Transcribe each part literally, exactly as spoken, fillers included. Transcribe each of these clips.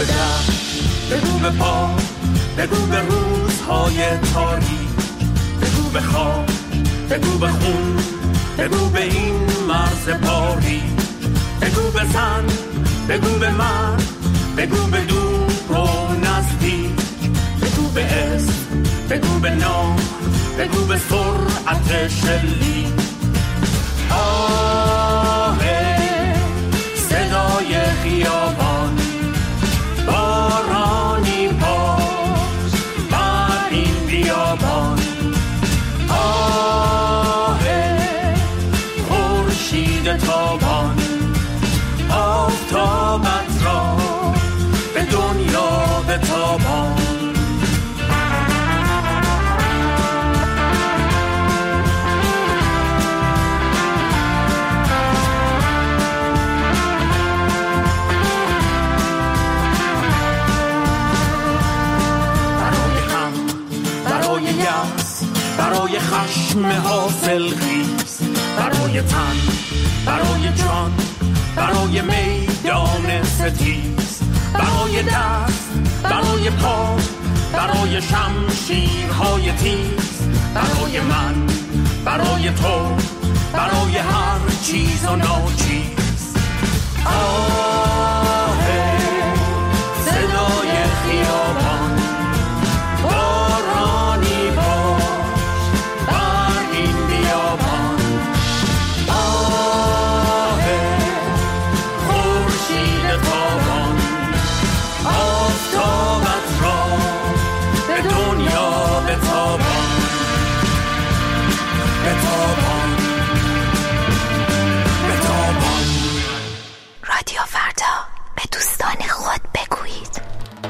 به دست، بگو به پا، بگو به روزهای تاریک، بگو به خواب، بگو به خون، بگو به این مرز پاری، بگو به زن، بگو به من، بگو به دور و نزدیک، بگو به اسم، بگو به نام، بگو به سرعت شلیک. آه صدای خیابان، بارانی باش بر این بیابان. آه خورشید تابان، آفتابت را به دنیا بتابان. برای خشم حاصل خیز، برای تن، برای جان، برای میدان ستیز، برای دست، برای پا، برای شمشیرهای تیز، برای من، برای تو، برای هر چیز و ناچیز. آه صدای خیابان، بارانی باش بر این بیابان. آه خورشید تابان، آفتابت را به دنیا بتابان، بتابان، بتابان. رادیو فردا، به دوستان خود بگویید.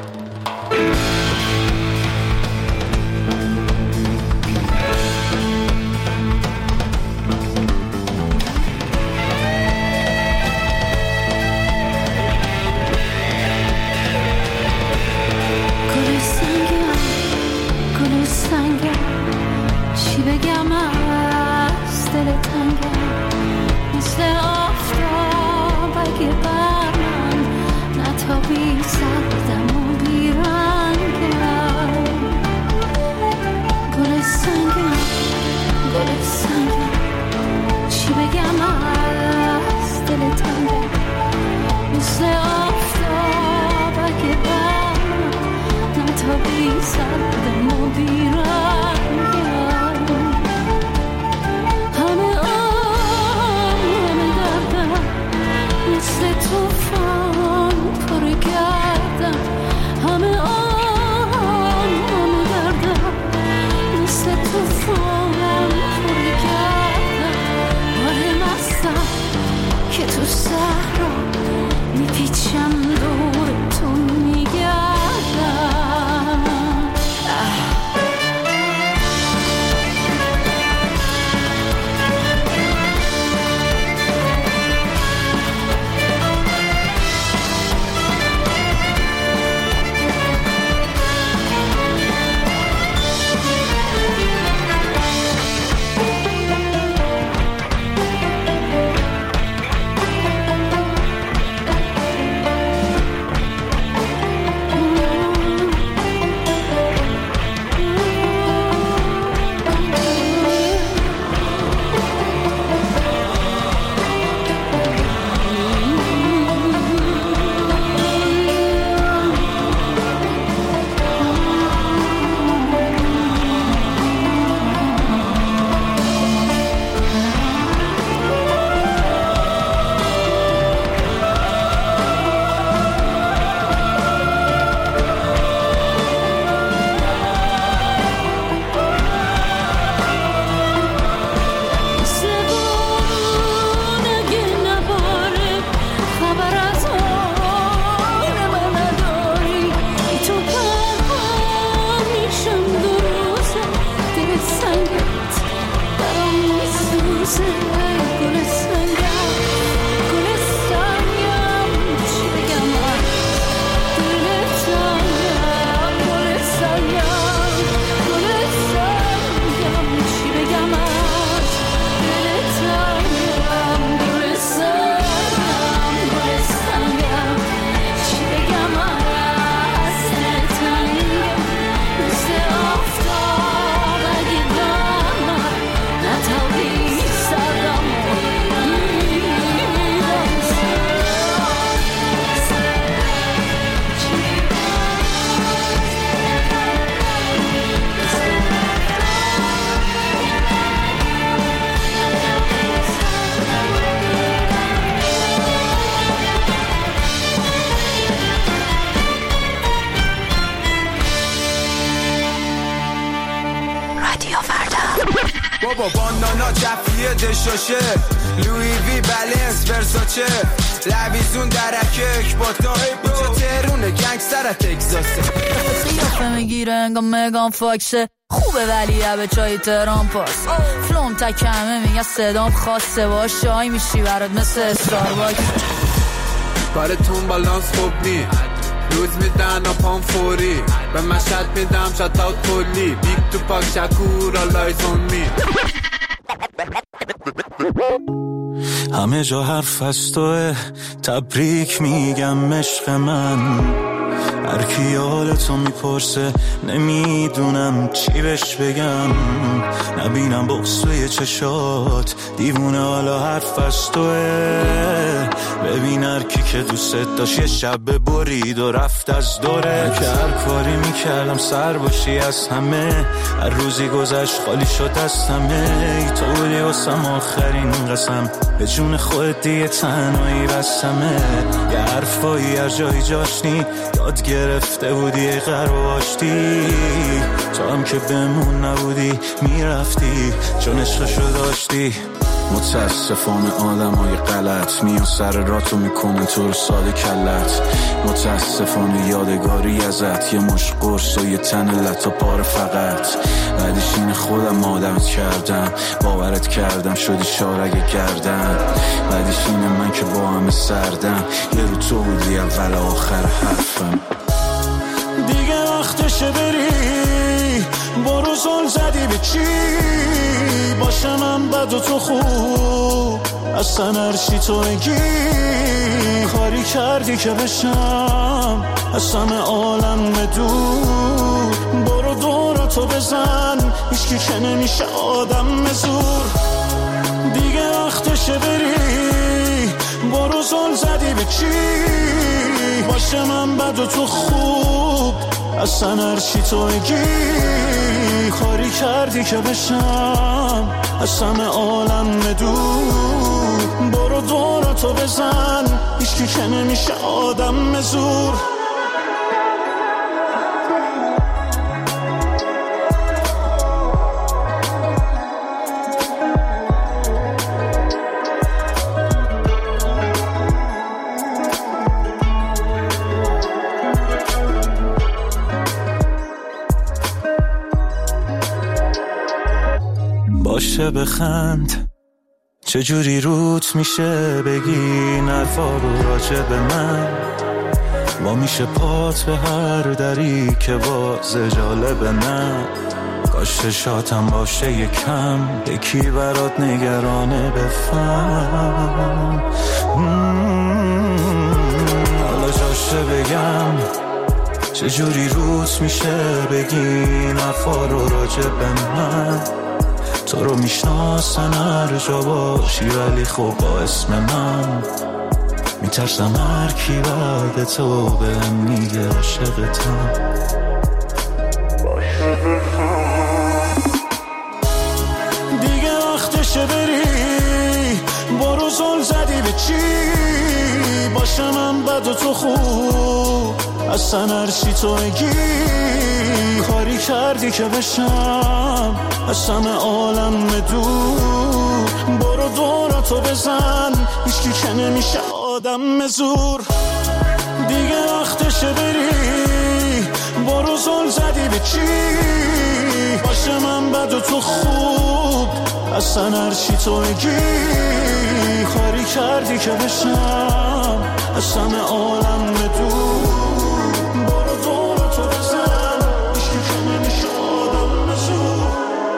چی بگم از دل تنگم، مثل آفتاب اگه بر من نتابی، سردم و بیرنگم. گل سنگم، گل سنگم، چی بگم از دل تنگم، مثل آفتاب اگه بر من نتابی، سردم و بیرنگم. توفان پر گردم، همه آن همه دردم، مثل توفان پر گردم. باره مستم که تو صحرا میپیچم، دور تو میگردم. بابا باندانا جفیه دشاشه لوی وی بلنس ورساچه لویزون درکک با تا اینجا تهرونه گنگستر تگزاسه قیافه میگیره انگاه مگان فاکسه خوبه ولی به چای تهران پاس فلوم تکمه میگه صدام خاصه با شای میشی برات مثل استارباکس کارتون بالانس خوب نی روز میدن پام فوری به مشهد میدم شات اوت کلی بیگ تو پاک شکور آلایز اون می همه جا حرف از توه تبریک میگم عشق من هر کی حالتو میپرسه نمیدونم چی بهش بگم نبینم بغض چشات دیوونه حالا حرف از توه ببین هر کی که دوست داشت یه شب برید و رفت از دوره که هر کاری میکردم سر باشی از همه هر روزی گذشت خالی شد از همه ای تو بودی واسم آخرین قسم به جون خودت دیگه تنهایی بسمه یه حرفایی هر جایی جاشنی یاد گرفته بودی قرار آشتی تو هم که بمون نبودی میرفتی چون عشقشو داشتی متاسفانه آدم های غلط میان سر راتو میکنن تو رو ساده کلت متاسفانه یادگاری ازت یه مش قرص و یه تن لطا پاره فقط بعدش این خودم آدمت کردم باورت کردم شدی شارگه کردم بعدش اینه من که با همه سردم یه رو تو بودی اول آخر حرفم دیگه وقتشه بری برو زل زدی به چی باشه من بد و تو خوب اصلا هرچی تو بگی کاری کردی که بشم اصلا عالم دور برو دورتو بزن هیچکی که نمیشه آدم زور دیگه وقتشه بری برو زل زدی به چی باشه من بد و تو خوب اصلا هرچی تو بگی کاری کردی که بشم اصلا عالم دور برو دورتو بزن هیچکی که نمیشه آدم زور باشه بخند چجوری روت میشه بگی نرفا رو راجع به من با میشه پات به هر دری که باز جالب نه کاش شاتم باشه یکم یکی برات نگرانه بفهم حالا جاشه بگم چجوری روت میشه بگی نرفا رو راجع به من تو رو میشناسن هر جا باشی ولی خب با اسم من میترسم هر کی بعد تو بهم میگه عاشقتم دیگه وقتشه بری برو زل زدی به چی باشه من بد و تو خوب اصلا هرچی تو بگی کاری کردی که بشم اصلا عالم دور برو دورتو بزن هیچکی که نمیشه آدم زور دیگه وقتشه بری برو زل زدی به چی باشه من بد و تو خوب اصلا هرچی تو بگی کاری کردی که بشم اصلا عالم دور برو دورتو بزن هیچکی که نمیشه آدم زور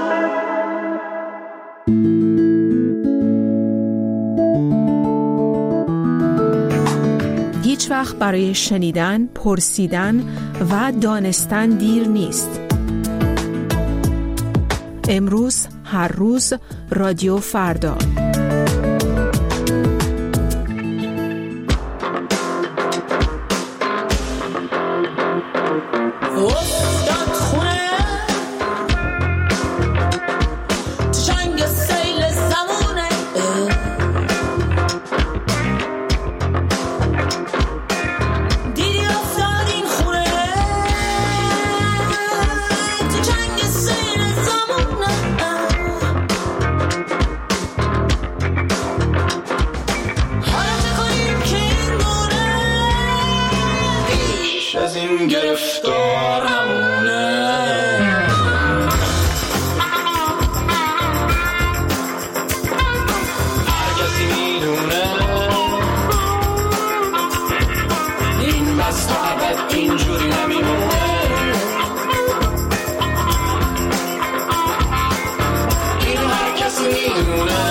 هیچ وقت برای شنیدن، پرسیدن و دانستن دیر نیست. امروز، هر روز، رادیو فردا. باش از این گرفتار همونه. هر کسی میدونه این بس تا ابد اینجوری نمیمونه. این هر کسی میدونه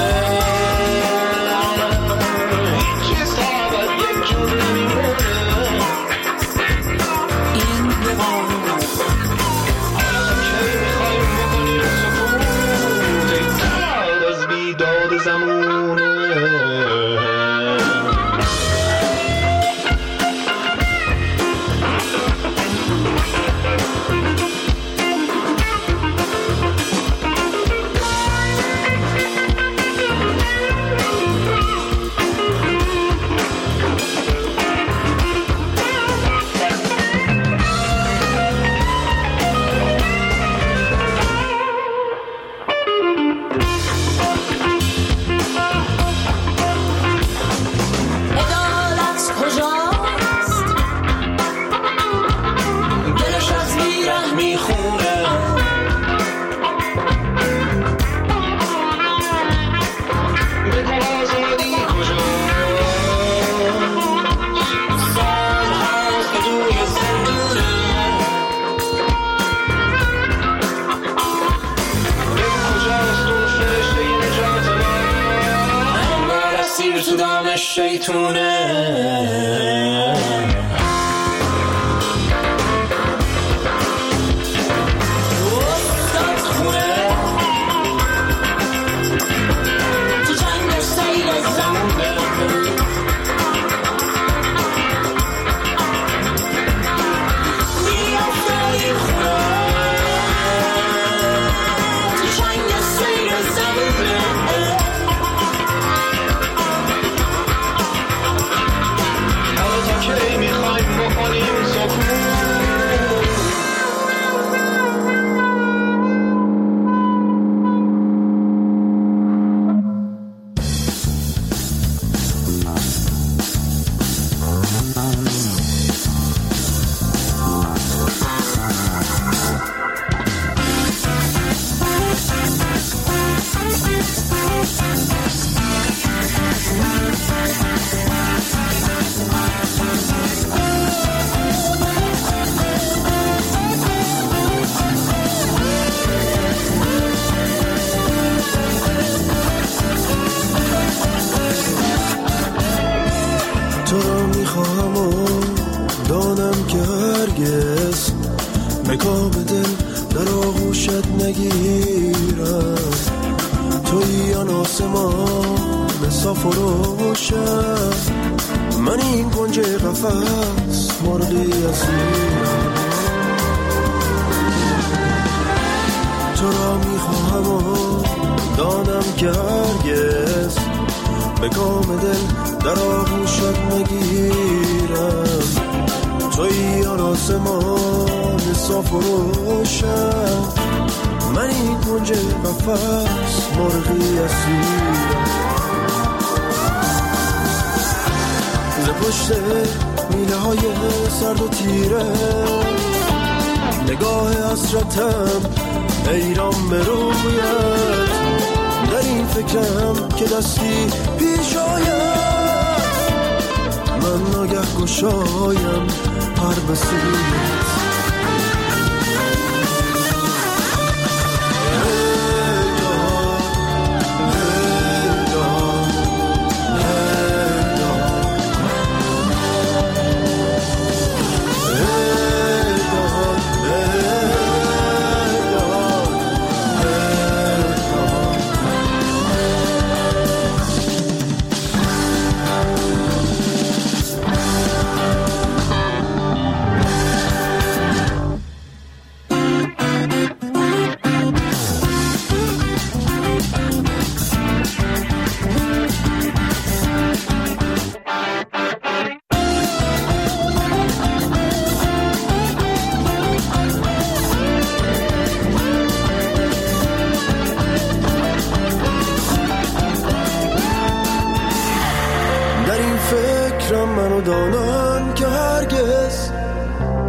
فکرم منو دانن که هرگز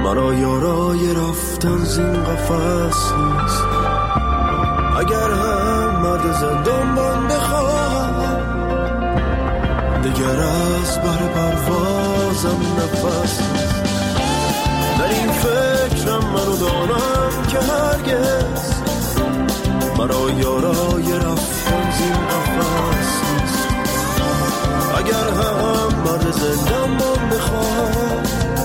مرا یارای رفتن زین قفس نیست. اگر هم مرد زندان من بخواهم دگر از بر پروازم نفس نیست. در این فکرم منو دانم که هرگز مرا یارای رفتن زین قفس نیست. اگر هم مرد زندان من بخواهم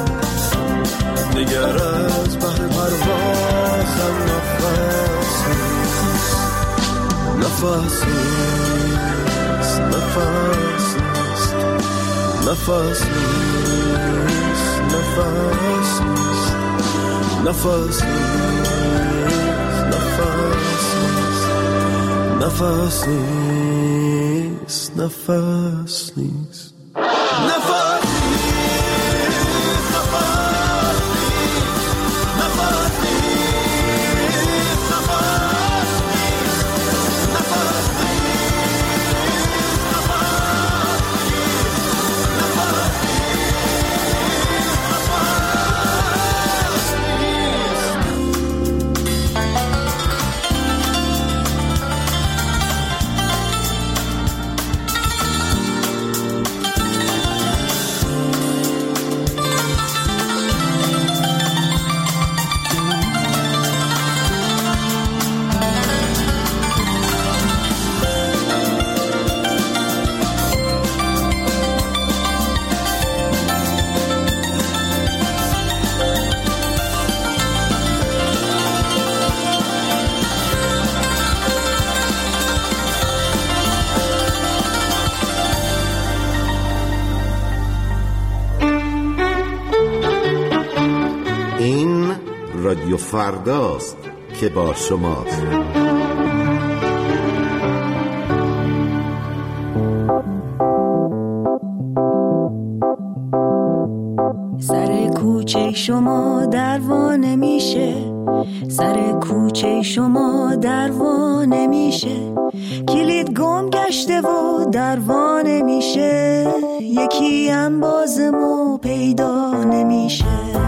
دیگر از بحر پروازم نفس نیست. نفس نیست. نفس نیست. نفس نیست. نفس نیست. نفس نیست. نفس نیست. نفس نیست. نفس رادیو فرداست که با شماست. سر کوچه شما دروا نمیشه، سر کوچه شما دروا نمیشه، کلید گم گشته و دروا نمیشه، یکی هم بازمو پیدا نمیشه.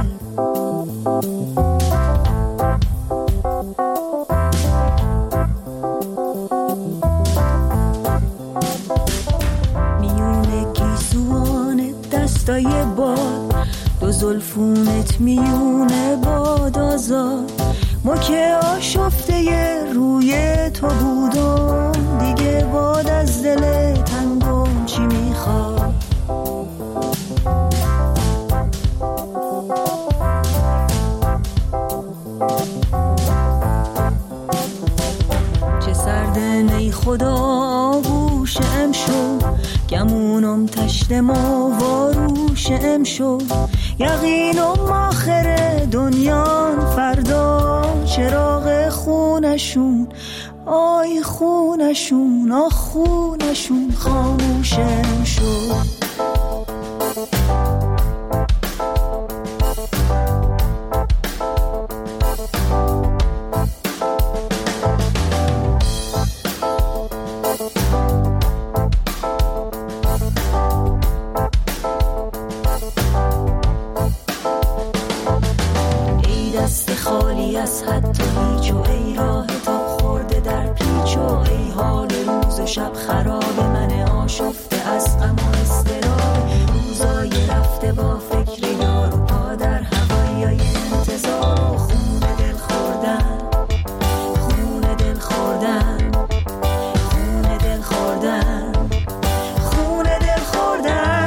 دستای باد دو زلفونت میونه باد آزاد، ما که آشفته روی تو بودم، دیگه باد از دل تنگم چی میخواد. چه سرده نی خدا آغوش ام شو، گمونم تشتم و واروش ام شو، یقینم آخر دنیان فردا، چراغ خونشون آی خونشون آ خونشون خاموشم شو. خالی از حد و هیچ و ای راه تا خورده در پیچ و ای حال روز و شب خراب من آشفته از غم و اضطراب، روزای رفته با فکر یار و پا در هوای انتظار، خون دل خوردن خون دل خوردن خون دل خوردن خون دل خوردن.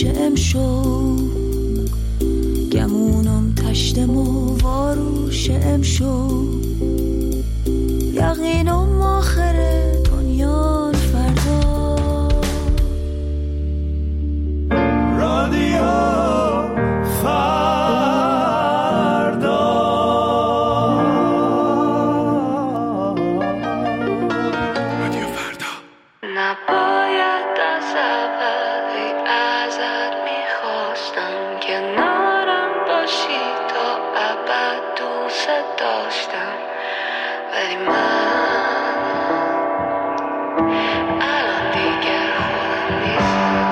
امشو گمونم تشتم و واروش امشو یقینم آخر دنیا فردا رادیو فردا رادیو فردا نباید از اولی ازت میخواستم که نارم باشی تا ابد دوست داشتم ولی من الان دیگه خودم نیستم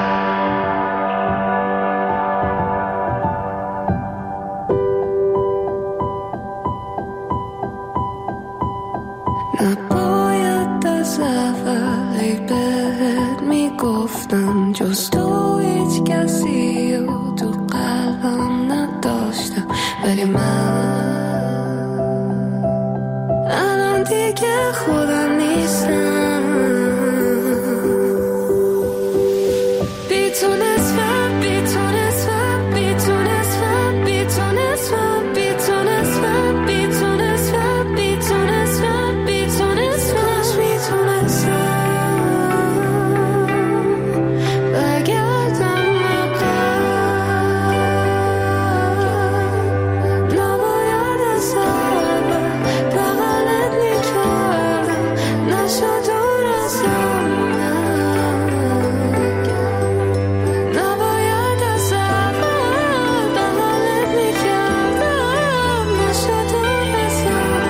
نباید از اولی بهت میگفتم جز تو هیچ کسی و تو قلبم نداشتم ولی من الان دیگه خودم نیستم بی تو نصفم بی تو نصفم بی تو نصفم بی تو نصفم بی تو نصفم بی تو نصفم بی تو نصفم بی تو نصفم بی تو نصفم بگردم عقب نباید از اول بغلت میکردم نشد دور ازم نباید از اول بغلت میکردم نشد دور ازم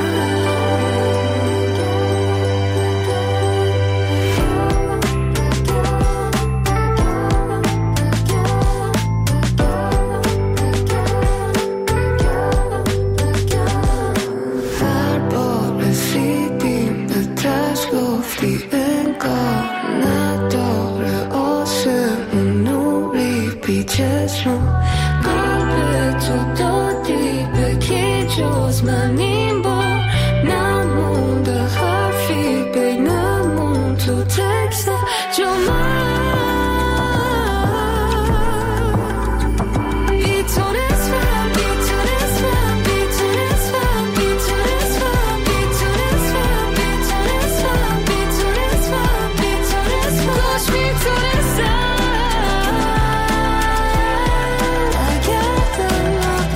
هر بار رسیدیم به تش گفتی انگار نداره آسمون نوری بی چشم قلب تو دادی به کی جز من این بار نمونده حرفی بینمون تو تکست جو من بی تو نصفم بی تو نصفم بی تو نصفم بی تو نصفم بی تو نصفم بی تو نصفم بی تو نصفم بی تو نصفم کاش میتونستم بگردم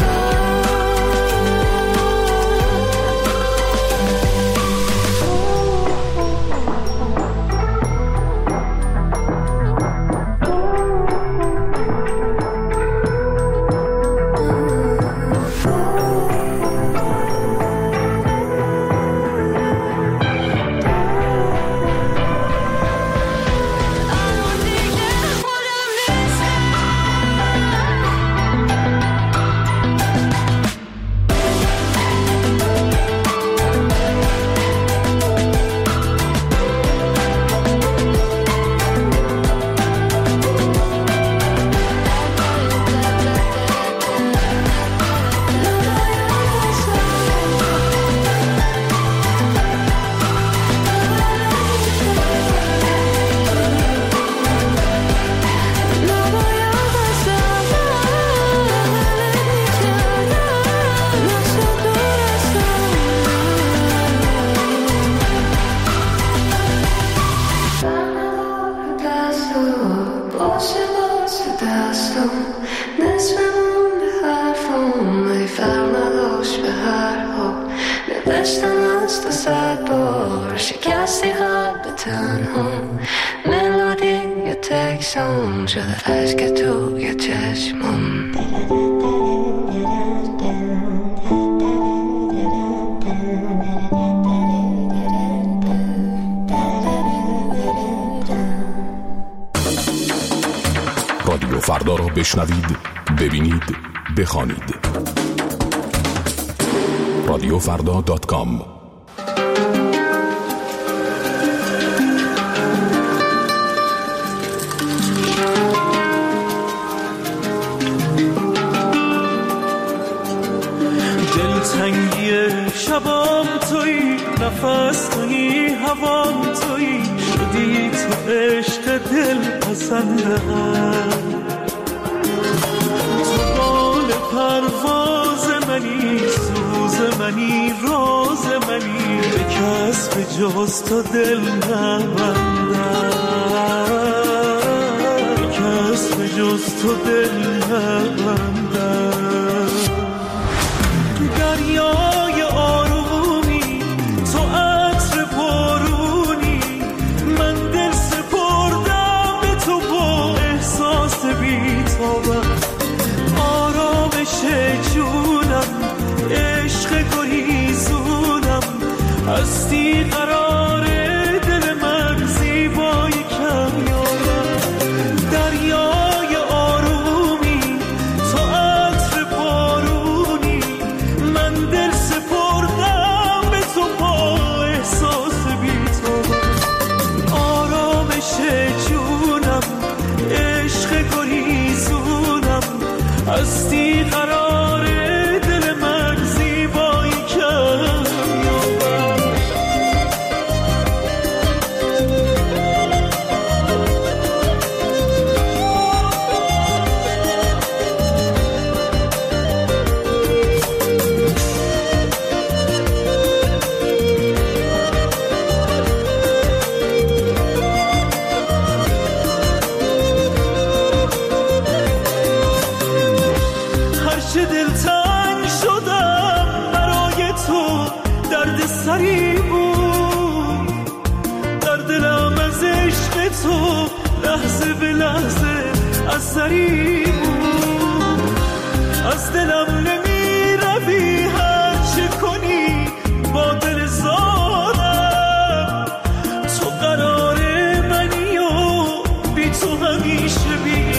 شده عشق توی چشمم رادیو فردا را بشنوید، ببینید، بخوانید. رادیو فردا دات کام. شبام تویی، نفس تویی، هوام تویی، شدی تو عشق دل پسندم. پرواز منی، سوز منی، راز منی، به کس به جز تو دل نبندم، به کس به جز تو دل نبندم. دریای آرومی، تو عطر بارونی، من دل سپردم به تو با احساس بی‌تابم. آرامش جونم، عشق گریزونم، هستی قرار دل من، زیبای کمیابم. دریای آرومی، تو عطر بارونی، من دل سپردم به تو با احساس بی‌تابم. آرامش جونم، عشق گریزونم، هستی قرار دل من، زیبای کمیابم. هرچه دلتنگ شدم برای تو، درد سری بود در دلم، از عشق تو لحظه به لحظه اثری بود. از دلم نمی روی هرچه کنی با دل زادم، تو قرار منی و بی تو همیشه بی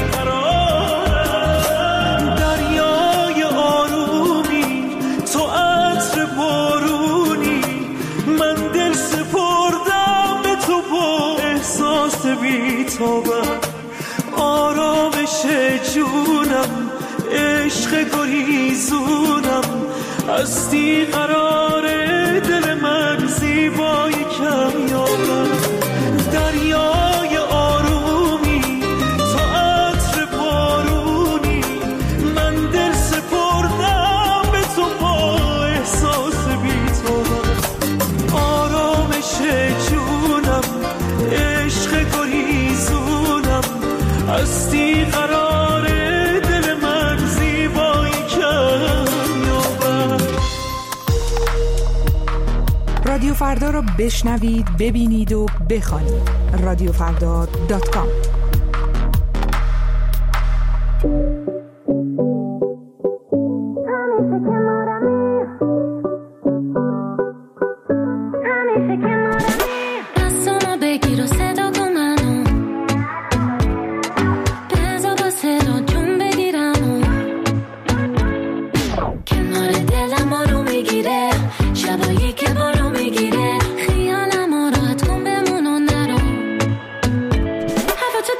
قرارم. دریای آرومی، تو عطر بارونی، من دل سپردم به تو با احساس بی‌تابم. آرامش جونم، عشق گریزونم، هستی قرار دل من، زیبای کمیابم. دریای آرومی، تو عطر بارونی، من دل سپردم به تو با احساس بی‌تابم. آرامش جونم، عشق گریزونم، هستی قرار دل من، زیبای کمیابم. رادیو فردا رو بشنوید، ببینید و بخوانید. رادیو فردا دات کام. Have a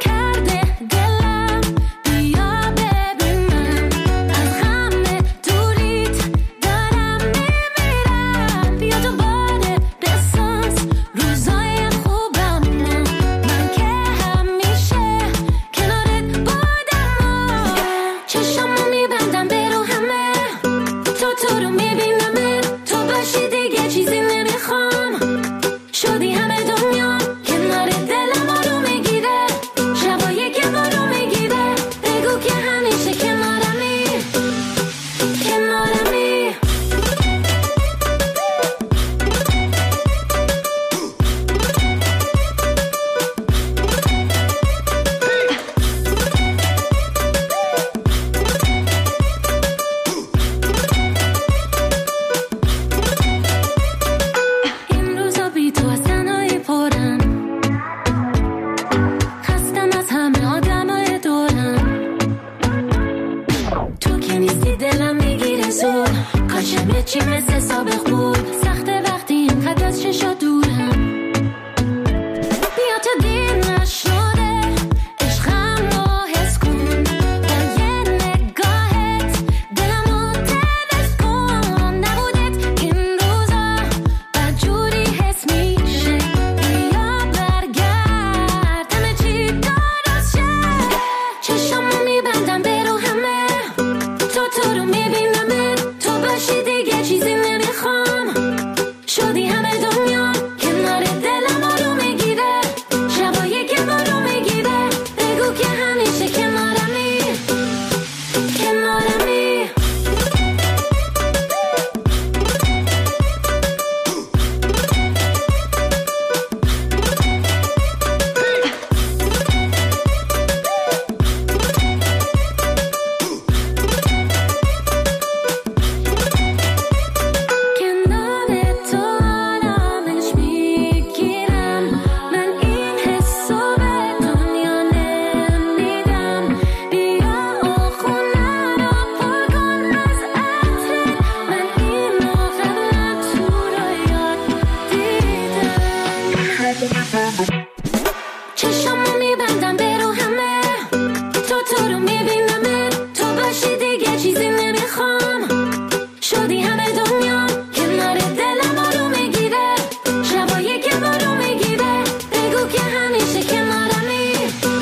چشمو میبندم برو همه تو تو رو میبینم تو باشی دیگه چیزی نمیخوام شدی همه دنیا کنار دلم رو میگیره شبایی که برو میگیره بگو که همیشه کنارمی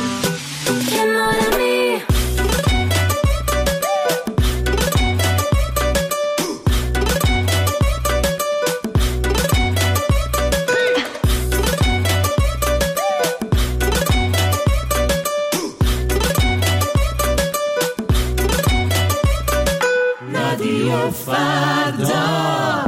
کنارمی رادیو فردا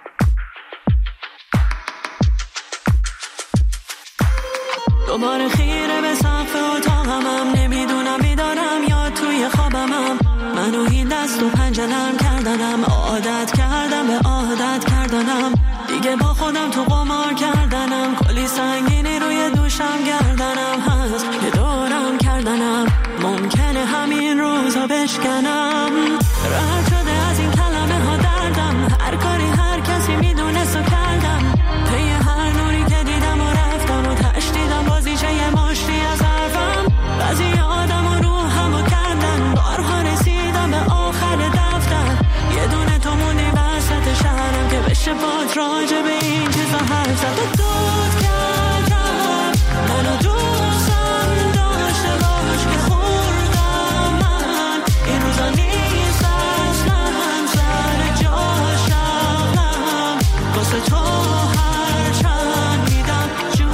دوباره خیره به سقف اتاقمم نمیدونم بیدارم یا توی خوابمم منو این دست و پنجه نرم کردنم عادت کردم به عادت کردنم دیگه با خودم تو قمار کردنم کلی سنگینی روی دوشم گردنم هست که دورم کردنم ممکنه همین روزا بشکنم رد شده از این کلمه ها دردم هر کاری هر کسی میدونست و کردم پی هر نوری که دیدم و رفتم و تشدیدم بازیشه یه مشتی از حرفم بعضی آدم و روحم و کردن بارها رسیدم به آخر دفتر یه دونه تو موندی وسط شهرم که بشه باد راجع به این چیزا حرف زد و دود کردم منو دوستم داشته باش که خوردم من این روزا نیست اصلا سر جاشم واسه تو هر چند میدم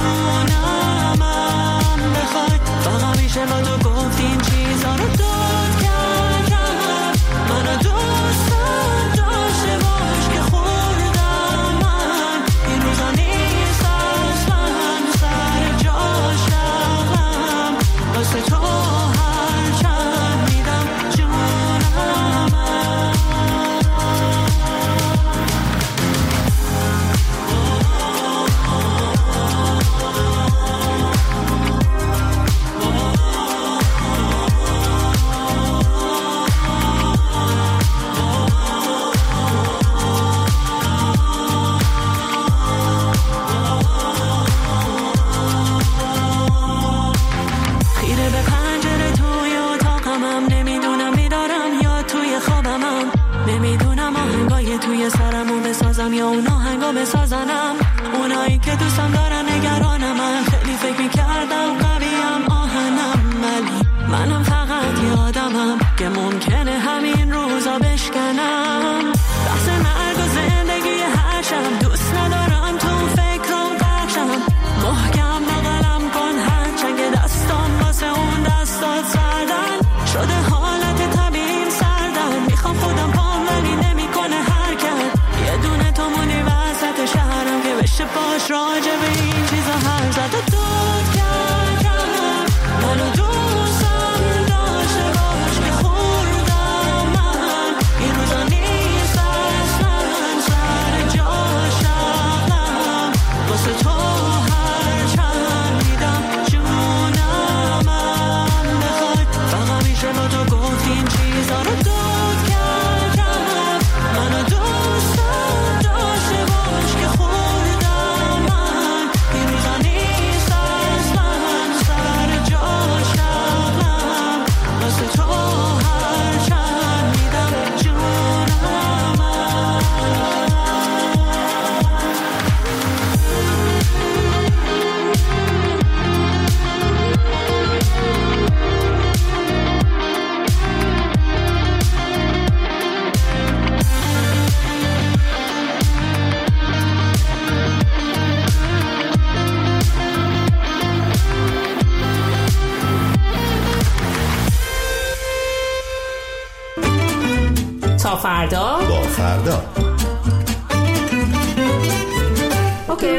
جونمم بخوای فقط میشه با تو گفت این چیزا رو دود کردم منو دوستم داشته باش که خوردم من این روزا نیست اصلا سر جاشم واسه تو هر چند میدم جونمم خیره به پنجره توی اتاقمم نمیدونم بیدارم یا توی خوابمم نمیدونم آهنگای توی سرمو بسازم یا اون آهنگا بسازنم اونایی که دوستم دارن نگرانم من خیلی فکر میکردم قویم آهنم ولی منم فقط یه آدمم که ممکنه همین روزا بشکنم بحث مرگ و زندگی هر شب دوست ندارم تو فکرم بخشم محکم بغلم کن هر چنگ دستم واسه اون دستات سردن شده حالت طبیعیم سردن میخوام خودم پام ولی نمیکنه حرکت یه دونه تو مونی وسط شهرم که بشه باش راجع به این چیزا حرف زد و دود کردم منو دوستم داشته باش که خوردم من این روزا نیست اصلا سر جاشم واسه تو هر چند میدم جونمم بخوای فقط میشه با تو گفت این چیزا رو دود کردم منو دوستم داشته باش که خوردم من این روزا نیست اصلا سر جاشم واسه تو هر چند میدم جونمم تا فردا با فردا اوکی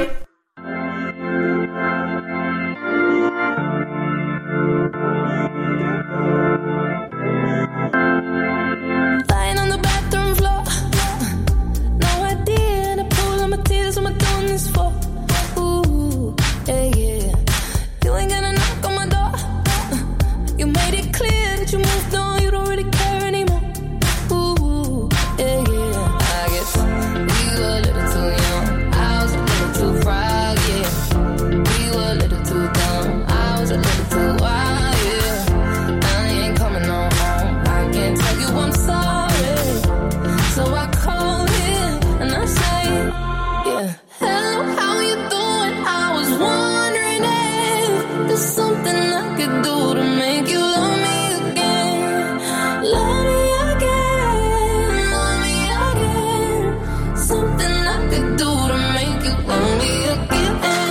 Lying on the bathroom floor. No idea, and I pull on my tears. What am I doing this for? Ooh, yeah, yeah. You ain't gonna knock on my door. You made it clear that you moved on. You don't really care anymore. Ooh, yeah, yeah. I guess we were a little too young. I was a little too fried. something I could do to make you love me again. Love me again, love me again. Something I could do to make you love me again.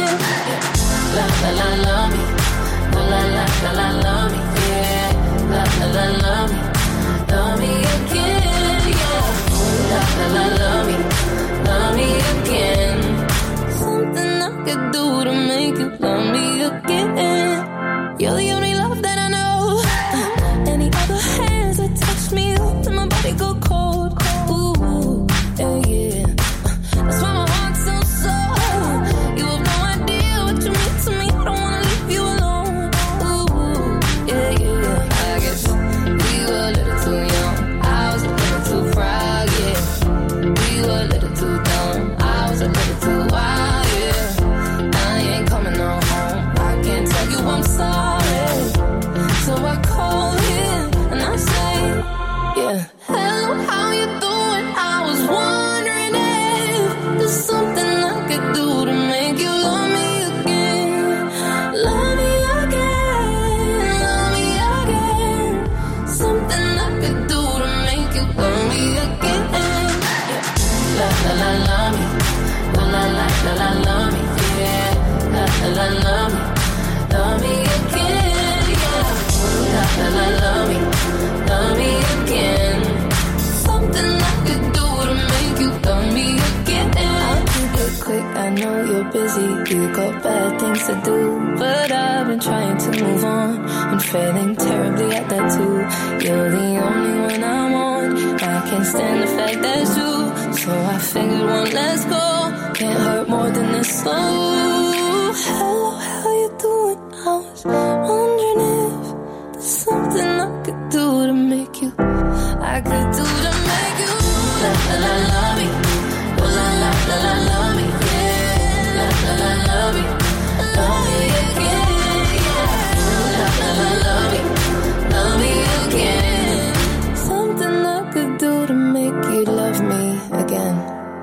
La la la love me, la la la la la love me, yeah. La la la love me, love me again, yeah. La la la love me, love me again. Something I could do to make you love me again. You're the only love that I know. Uh, any other hands that touch me, let my body go cold. Ooh, yeah, yeah. Uh, that's why my heart's so sore. You have no idea what you mean to me. I don't wanna leave you alone. Ooh, yeah, yeah. I guess we were a little too young. I was a little too proud, yeah. We were a little too dumb. I was a little too wild, yeah. I ain't coming on home. I can't tell you I'm sorry. So I call him and I say, yeah, hello, how you doing? I was wondering if there's something I could do to make you love me again. Love me again, love me again. Something I could do to make you love me again. Yeah. La la la love me, la la la la la love me, yeah. La la la love me, love me again, yeah. La la la love me, love me again. Something I could do to make you love me again. I'll keep it quick, I know you're busy. You got bad things to do, but I've been trying to move on and failing terribly at that too. You're the only one I want. I can't stand the fact that's you. So I figured one less go can't hurt more than this slow. Hello, how you doing? I was wondering if there's something I could do to make you, I could do to make you la la la love me, la la la la la love me, yeah. La la la love me, love me again, yeah. La la la love me, love me again. Something I could do to make you love me again.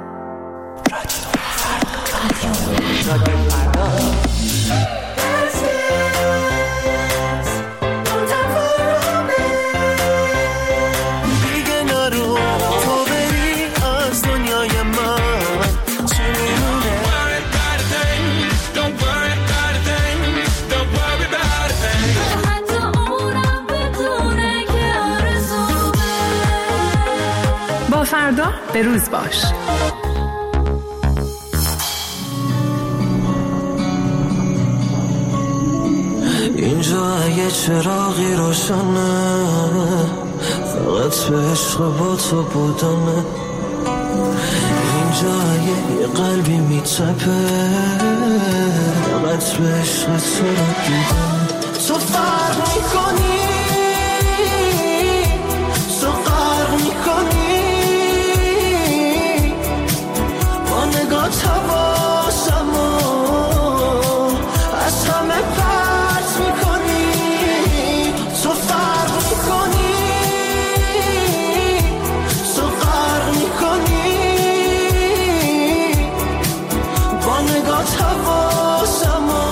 دیگه نرو تو بری از دنیای من چی میمونه Don't worry about a thing, don't worry about a thing. حتی اونم بدونه که آرزومه. با فردا به روز باش. اینجا اگه چراغی روشنه فقط به عشق با تو بودنه. اینجا اگه یه قلبی میتپه فقط به عشق تو رو دیدن. تو فرق میکنی، تو غرق میکنی با نگاه حواسمو از همه پرت میکنی. تو فرق میکنی، تو غرق میکنی با نگاه حواسمو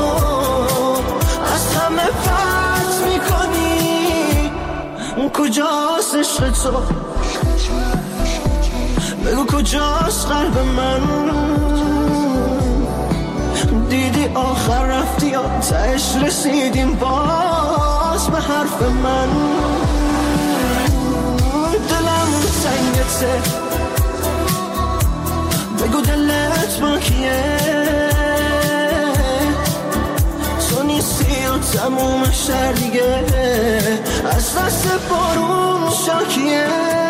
از همه پرت میکنی. کجاست عشق تو؟ بگو کجاست قلب من؟ دیدی آخر رفتی یا تهش رسیدیم باز به حرف من؟ دلم سنگته، بگو دلت با کیه؟ تو نیستی و تموم شهر دیگه از دست بارون شاکیه.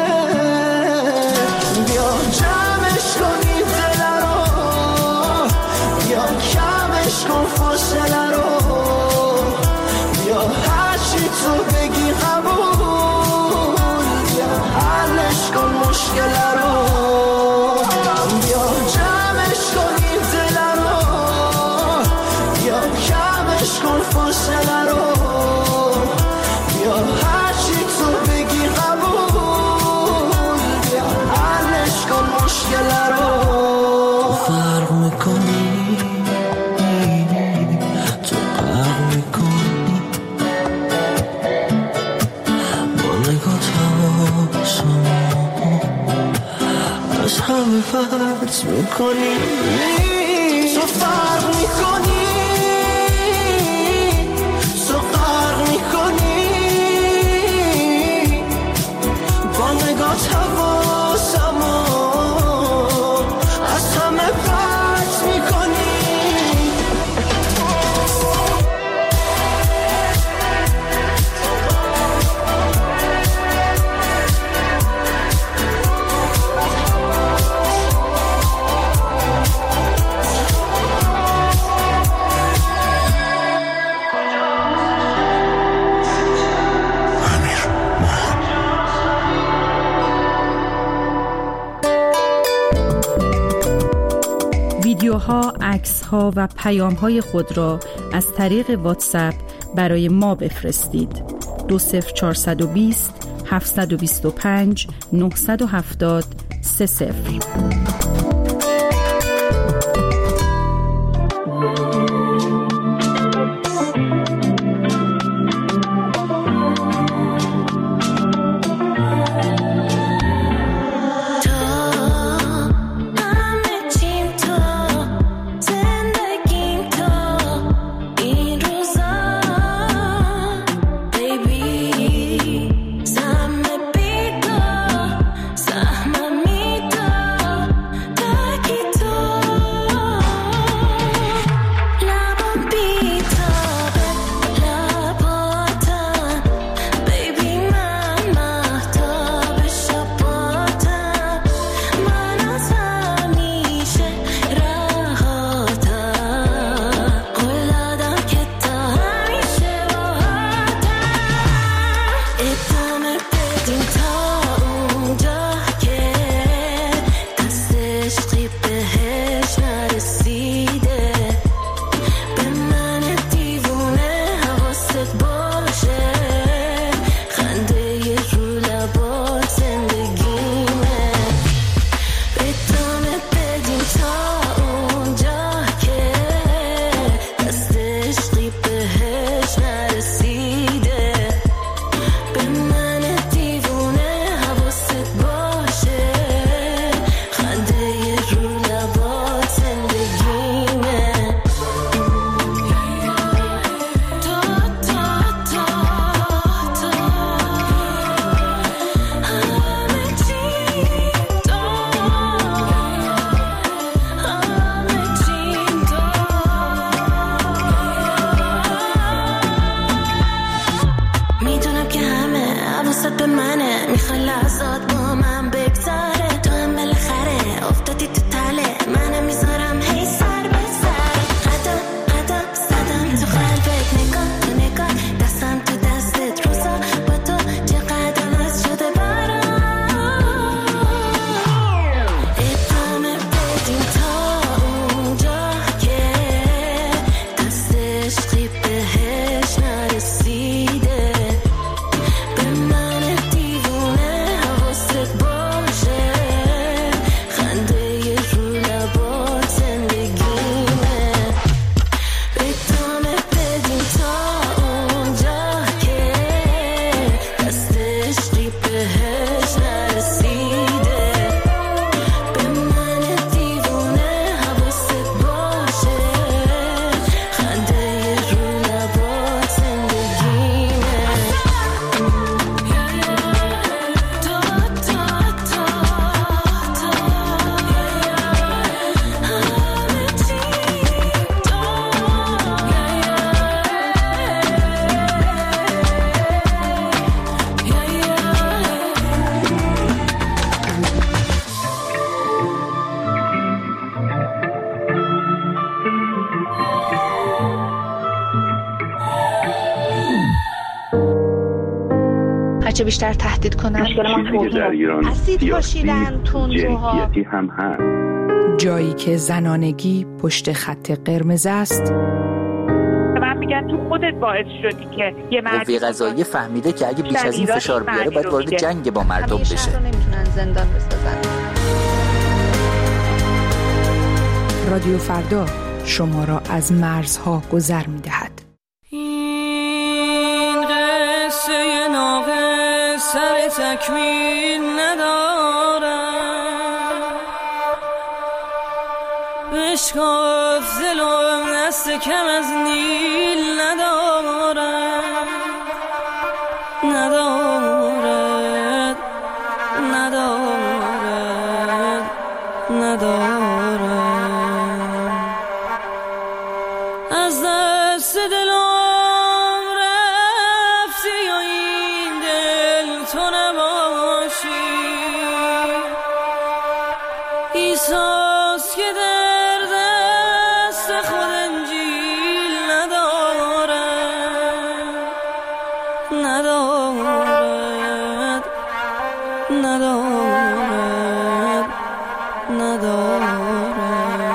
بیا جمعش کنی دل رو، بیا کمش کن فاصله رو، بیا هرچی تو بگی قبول، بیا حلش کن مشکل رو. بیا جمعش کنی دل رو، بیا کمش کن فاصله رو، بیا هرچی تو بگی قبول، بیا حلش کن مشکل رو. فرق میکنی، میکنی تو فرق میکنی تو فرق میکنی با نگات حواسمو از همه پرت میکنی ویدیوها، عکس‌ها و پیام‌های خود را از طریق واتساپ برای ما بفرستید. دو صفر چهارصد و بیست هفتصد و بیست و پنج نهصد و هفتاد سه صفر. هرچه بیشتر تهدید کنن اسید پاشیدن تندروها هم هست. جایی که زنانگی پشت خط قرمز است. من میگن تو خودت باعث شدی که یه مرد قوه قضاییه فهمیده که اگه بیش از این فشار بیاره باید وارد جنگ با مردم بشه. همیشه نمیتونن زندان بسازن. رادیو فردا شما را از مرزها گذر می‌دهد. این قصه ناقص سر تکمیل ندارد، آشکاف دلم دست کم از نیل ندارد ندارد ندارد ندارد از دست دلم رفتی و این دل تو نباشی ایساس که در دست خود انجیل ندارد ندارد ندارد ندارد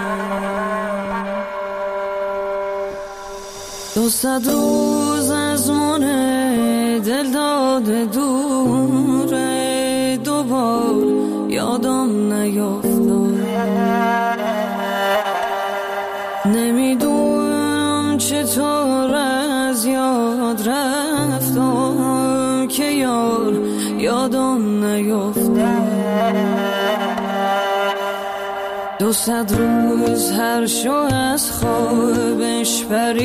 دو صد روز از من دل داده دوره دوبار یادم نیفتاد نمیدونم چطور از یاد رفتم که یار یادم نیفتاد دو صد روز هر شو از خوابش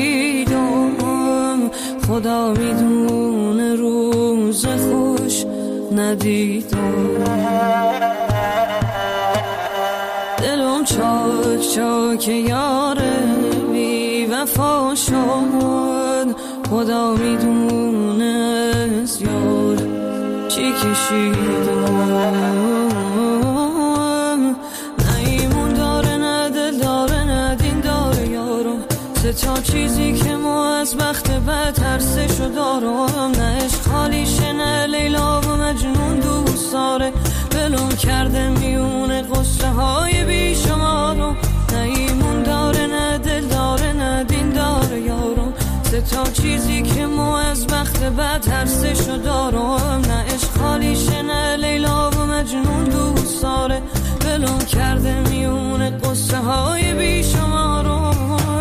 پریدم خدا میدونه روز خوش ندیدم دلم چاک چاک یار بی وفا شد خدا میدونه از یار چی کشیدم تا چیزی که ما از بخت بد ترسشو دارم نه عشق خالیشه نه لیلا و مجنون دوست داره بلوم کرده میونه قصه های بیشمارم نه ایمون داره نه دل داره نه دین داره یارم سه تا چیزی که ما از بخت بد ترسشو دارم نه عشق خالیشه نه لیلا و مجنون دوست داره بلوم کرده میونه قصه های بیشمارم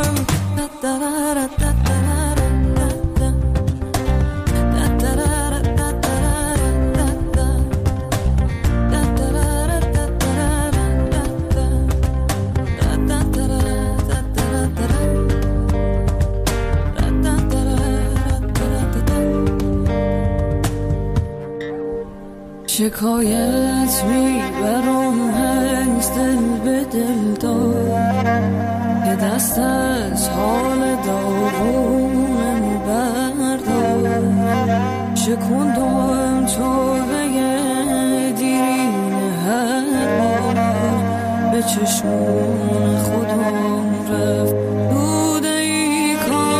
شکایت میبرم از دل به دل دار که دست از حال داغونم بردار شکندم تو بگه دیرین هر بار به چشمون خودم رفت بوده ای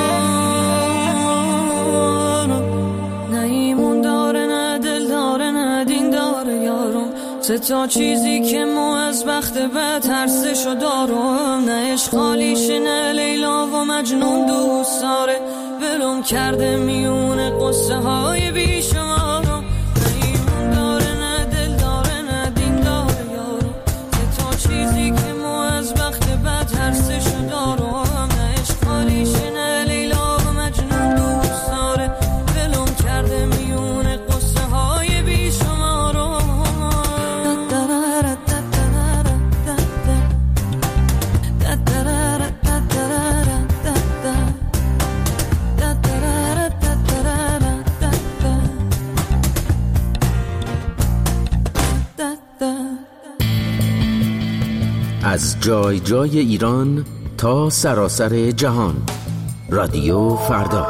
کار نه ایمون داره نه دل داره نه دین داره یارم سه تا چیزی که ما از بخت بد ترسشو دارم نه عشق خالیشه نه لیلا و مجنون دوست داره ولم کرده میونه قصه های بیشمارم نه ایمون داره نه دل داره نه دین داره یارم سه تا چیزی که ما از بخت بد ترسشو دارم نه عشق خالیشه نه لیلا و مجنون دوست داره ولم کرده میونه قصه های بیشمارم از جای جای ایران تا سراسر جهان رادیو فردا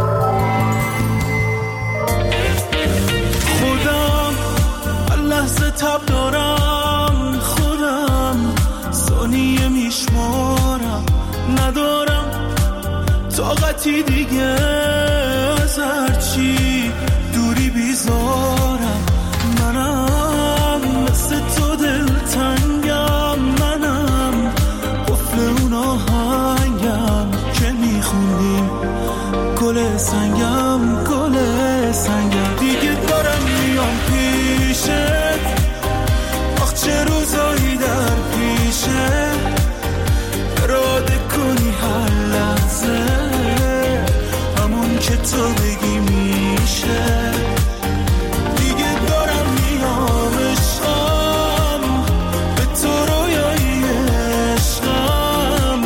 خودم لحظه تب دارم خودم ثانیه میشمارم ندارم طاقتی دیگه از هرچی دوری بیزارم منم مثل تو دلتنگم منم قفل اون آهنگم که میخوندیم گل سنگم گل سنگم دیگه دارم میام پیشت آخ چه روزایی در پیشه اراده کنی هر لحظه همون که تو بگی میشه دیگه دارم میام عشقم به تو رویایی عشقم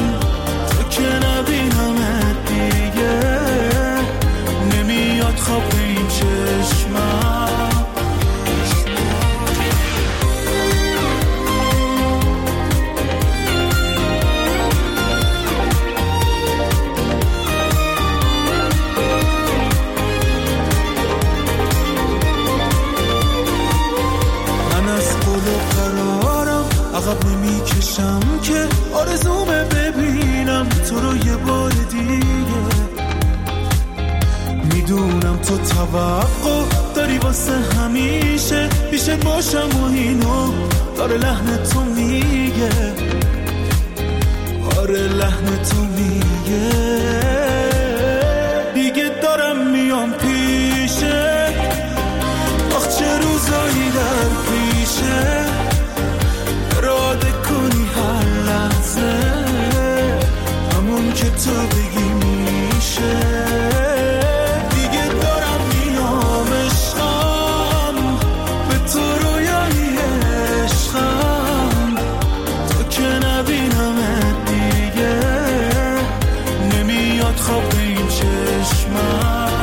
تو توقع داری واسه همیشه پیشت باشم و اینو داره لحن تو میگه، آره لحن تو میگه دیگه دارم میام پیشه، آخ چه روزایی در پیشه اراده کنی هر لحظه همون که تو بگی میشه، دیگه دارم میام عشقم به تو رویایی عشقم، تو که نبینم دیگه نمیاد خواب به این چشمم.